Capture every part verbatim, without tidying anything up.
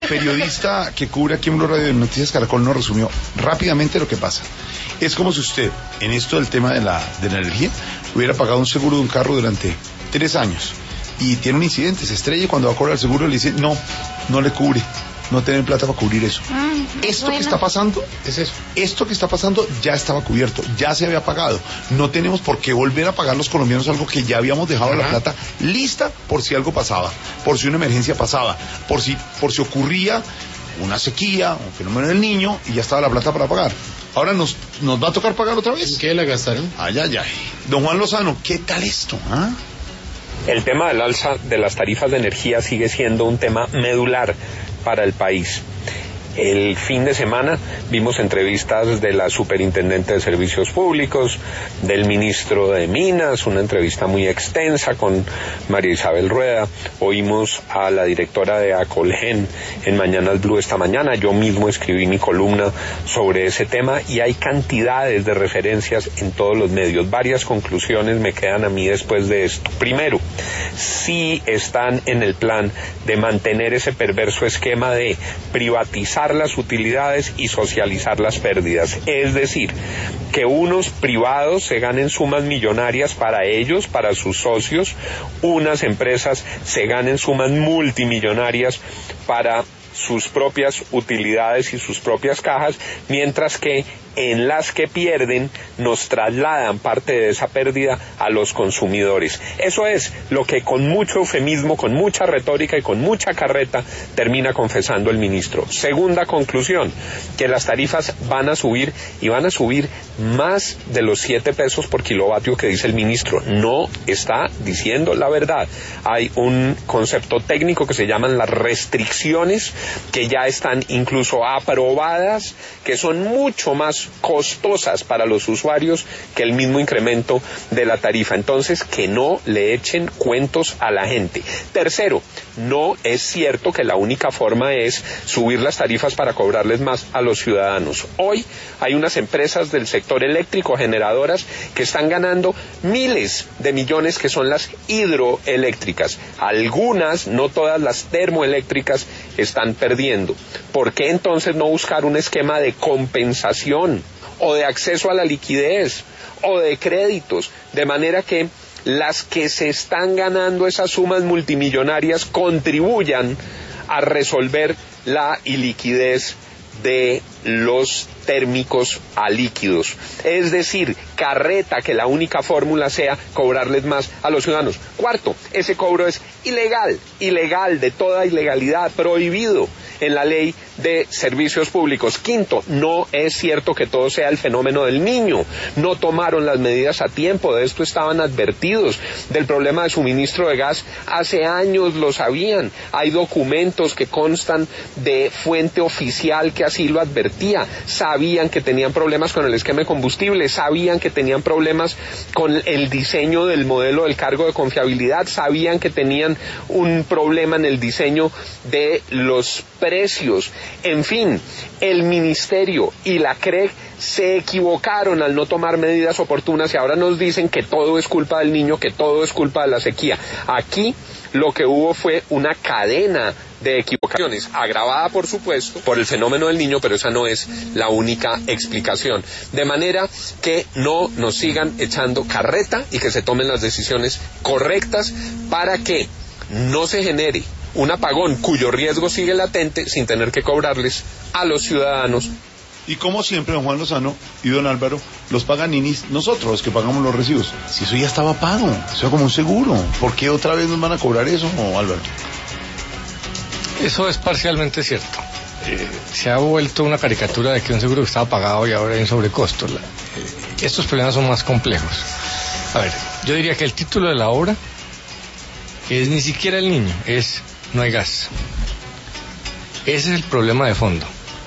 periodista que cubre aquí en Blue Radio de Noticias Caracol nos resumió rápidamente lo que pasa. Es como si usted, en esto del tema de la, de la energía, hubiera pagado un seguro de un carro durante tres años y tiene un incidente, se estrella y cuando va a cobrar el seguro le dicen, no, no le cubre. No tienen plata para cubrir eso. Ah, esto bueno. que está pasando es eso. Esto que está pasando ya estaba cubierto, ya se había pagado. No tenemos por qué volver a pagar los colombianos algo que ya habíamos dejado Ajá. la plata lista por si algo pasaba, por si una emergencia pasaba, por si por si ocurría una sequía, un fenómeno del niño y ya estaba la plata para pagar. Ahora nos nos va a tocar pagar otra vez. ¿En qué la gastaron? Ay, ay, ay. Don Juan Lozano, ¿qué tal esto? ¿Ah? El tema del alza de las tarifas de energía sigue siendo un tema medular para el país. El fin de semana vimos entrevistas de la superintendente de Servicios Públicos, del ministro de Minas, una entrevista muy extensa con María Isabel Rueda. Oímos a la directora de Acolgen en Mañanas Blue esta mañana. Yo mismo escribí mi columna sobre ese tema y hay cantidades de referencias en todos los medios. Varias conclusiones me quedan a mí después de esto. Primero, sí están en el plan de mantener ese perverso esquema de privatizar las utilidades y socializar las pérdidas, es decir, que unos privados se ganen sumas millonarias para ellos, para sus socios, unas empresas se ganen sumas multimillonarias para sus propias utilidades y sus propias cajas, mientras que en las que pierden nos trasladan parte de esa pérdida a los consumidores. Eso es lo que con mucho eufemismo, con mucha retórica y con mucha carreta termina confesando el ministro. Segunda conclusión, que las tarifas van a subir y van a subir más de los siete pesos por kilovatio que dice el ministro. No está diciendo la verdad. Hay un concepto técnico que se llaman las restricciones, que ya están incluso aprobadas, que son mucho más costosas para los usuarios que el mismo incremento de la tarifa. Entonces, que no le echen cuentos a la gente. Tercero, no es cierto que la única forma es subir las tarifas para cobrarles más a los ciudadanos. Hoy hay unas empresas del sector eléctrico, generadoras, que están ganando miles de millones, que son las hidroeléctricas. Algunas, no todas las termoeléctricas, están perdiendo. ¿Por qué entonces no buscar un esquema de compensación o de acceso a la liquidez o de créditos, de manera que las que se están ganando esas sumas multimillonarias contribuyan a resolver la iliquidez de los térmicos a líquidos? Es decir, carreta que la única fórmula sea cobrarles más a los ciudadanos. Cuarto, ese cobro es ilegal, ilegal, de toda ilegalidad, prohibido en la ley de servicios públicos. Quinto, no es cierto que todo sea el fenómeno del niño. No tomaron las medidas a tiempo, de esto estaban advertidos. Del problema de suministro de gas hace años lo sabían. Hay documentos que constan de fuente oficial que así lo advertía. Sabían que tenían problemas con el esquema de combustible, sabían que tenían problemas con el diseño del modelo del cargo de confiabilidad, sabían que tenían un problema en el diseño de los precios. En fin, el ministerio y la C R E C se equivocaron al no tomar medidas oportunas y ahora nos dicen que todo es culpa del niño, que todo es culpa de la sequía. Aquí lo que hubo fue una cadena de equivocaciones, agravada por supuesto por el fenómeno del niño, pero esa no es la única explicación. De manera que no nos sigan echando carreta y que se tomen las decisiones correctas para que no se genere un apagón cuyo riesgo sigue latente sin tener que cobrarles a los ciudadanos. Y como siempre, don Juan Lozano y don Álvaro, los pagan ninis, nosotros los que pagamos los recibos. Si eso ya estaba pago, eso era como un seguro. ¿Por qué otra vez nos van a cobrar eso, Álvaro? Eso es parcialmente cierto. Eh, se ha vuelto una caricatura de que un seguro estaba pagado y ahora hay un sobrecosto. La, eh, estos problemas son más complejos. A ver, yo diría que el título de la obra es ni siquiera el niño, es no hay gas. Ese es el problema de fondo.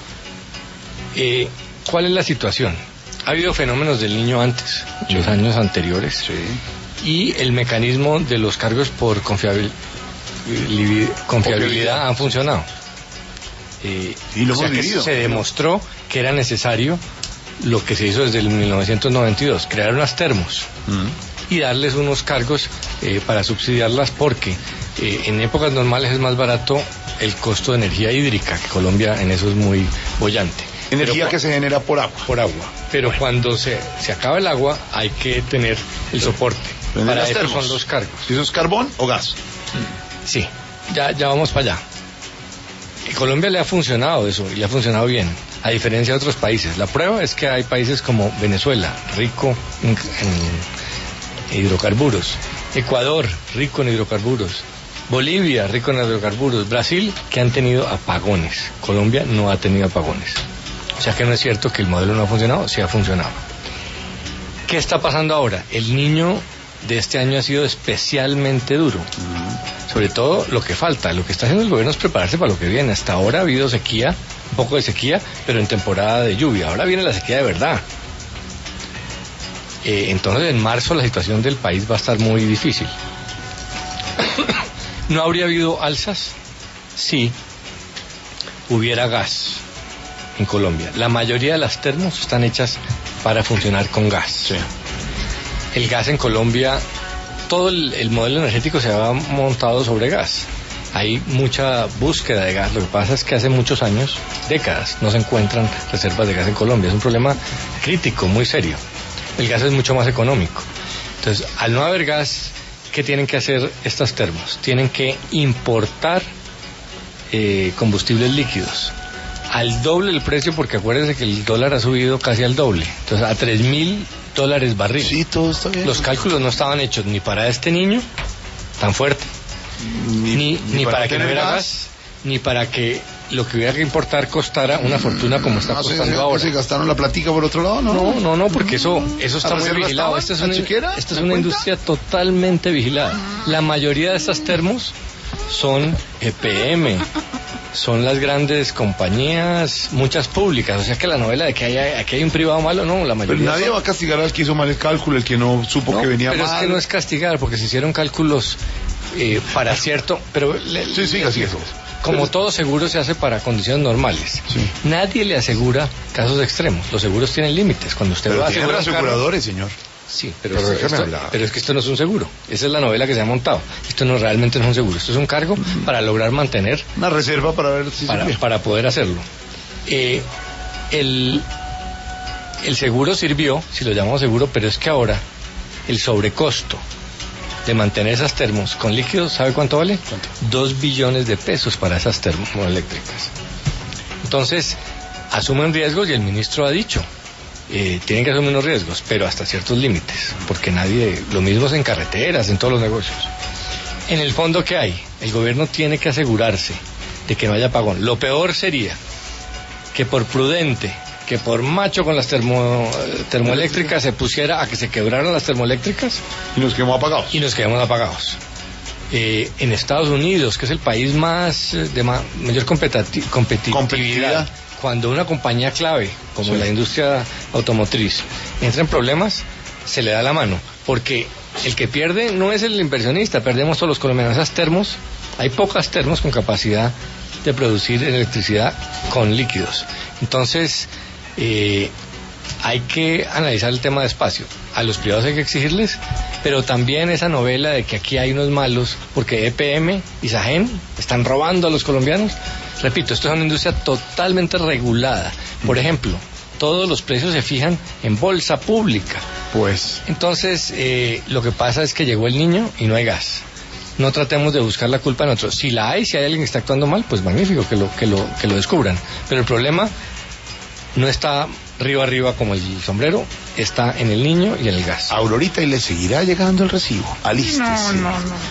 Eh, ¿Cuál es la situación? Ha habido fenómenos del niño antes, en los años anteriores, sí. Y el mecanismo de los cargos por confiabil, li, confiabilidad han funcionado. Eh, y lo o sea hemos que vivido. se demostró que era necesario lo que se hizo desde el mil novecientos noventa y dos, crear unas termos mm. y darles unos cargos eh, para subsidiarlas, porque eh, en épocas normales es más barato el costo de energía hídrica, que Colombia en eso es muy boyante. Energía Pero, que se genera por agua. Por agua. Pero bueno. cuando se, se acaba el agua hay que tener el soporte. Para eso son los cargos. ¿Eso es carbón o gas? Sí, ya, ya vamos para allá. En Colombia le ha funcionado eso y le ha funcionado bien, a diferencia de otros países. La prueba es que hay países como Venezuela, rico en, en hidrocarburos. Ecuador, rico en hidrocarburos. Bolivia, rico en hidrocarburos. Brasil, que han tenido apagones. Colombia no ha tenido apagones. O sea que no es cierto que el modelo no ha funcionado, sí ha funcionado. ¿Qué está pasando ahora? El niño de este año ha sido especialmente duro. Uh-huh. Sobre todo lo que falta, lo que está haciendo el gobierno es prepararse para lo que viene. Hasta ahora ha habido sequía, un poco de sequía, pero en temporada de lluvia. Ahora viene la sequía de verdad. Eh, entonces en marzo la situación del país va a estar muy difícil. ¿No habría habido alzas? Sí, hubiera gas en Colombia. La mayoría de las termos están hechas para funcionar con gas. Sí. El gas en Colombia, todo el, el modelo energético se ha montado sobre gas. Hay mucha búsqueda de gas. Lo que pasa es que hace muchos años, décadas, no se encuentran reservas de gas en Colombia. Es un problema crítico, muy serio. El gas es mucho más económico. Entonces, al no haber gas, ¿qué tienen que hacer estas termos? Tienen que importar eh, combustibles líquidos al doble del precio, porque acuérdense que el dólar ha subido casi al doble. Entonces, a tres mil dólares barril. Sí, todo está bien. Los cálculos no estaban hechos ni para este niño tan fuerte, ni, ni, ni para, para que no hubiera gas, gas, ni para que lo que hubiera que importar costara una fortuna como está no, costando se, ahora. ¿Se gastaron la platica por otro lado? No, no, no, no porque eso, eso está muy vigilado. Esta es una, esta es una industria totalmente vigilada. La mayoría de estas termos son E P M, son las grandes compañías, muchas públicas. O sea que la novela de que hay, aquí hay un privado malo, no, la mayoría. Pero nadie son... va a castigar al que hizo mal el cálculo, el que no supo no, que venía pero mal. Pero es que no es castigar, porque se hicieron cálculos eh, para cierto. Pero le, sí, sí, así es. Como pero... todo seguro se hace para condiciones normales. Sí. Nadie le asegura casos extremos. Los seguros tienen límites. Cuando usted pero va a asegurar aseguradores, señor. Sí, pero, pero, esto, esto, pero es que esto no es un seguro. Esa es la novela que se ha montado. Esto no realmente no es un seguro. Esto es un cargo mm. para lograr mantener una reserva para ver si para, para poder hacerlo. Eh, el el seguro sirvió, si lo llamamos seguro, pero es que ahora el sobrecosto de mantener esas termos con líquidos, ¿sabe cuánto vale? ¿Cuánto? Dos billones de pesos para esas termoeléctricas. Entonces asumen riesgos y el ministro ha dicho. Eh, tienen que asumir unos riesgos, pero hasta ciertos límites, porque nadie, lo mismo es en carreteras, en todos los negocios. En el fondo, ¿qué hay? El gobierno tiene que asegurarse de que no haya apagón. Lo peor sería que por prudente, que por macho con las termo, termoeléctricas se pusiera a que se quebraran las termoeléctricas y nos quedamos apagados. Y nos quedamos apagados. Eh, en Estados Unidos, que es el país más de ma, mayor competiti- competitividad, competitividad, cuando una compañía clave, como sí. la industria automotriz, entra en problemas, se le da la mano, porque el que pierde no es el inversionista, perdemos todos los colombianos. Esas termos, hay pocas termos con capacidad de producir electricidad con líquidos. Entonces, eh, hay que analizar el tema despacio. A los privados hay que exigirles, pero también esa novela de que aquí hay unos malos, porque E P M y Sagen están robando a los colombianos. Repito, esto es una industria totalmente regulada. Por ejemplo, todos los precios se fijan en bolsa pública. Pues. Entonces, eh, lo que pasa es que llegó el niño y no hay gas. No tratemos de buscar la culpa en otros. Si la hay, si hay alguien que está actuando mal, pues magnífico, que lo, que lo, que lo descubran. Pero el problema no está arriba arriba como el sombrero, está en el niño y en el gas. Aurorita, y le seguirá llegando el recibo. Alístese. No, no, no.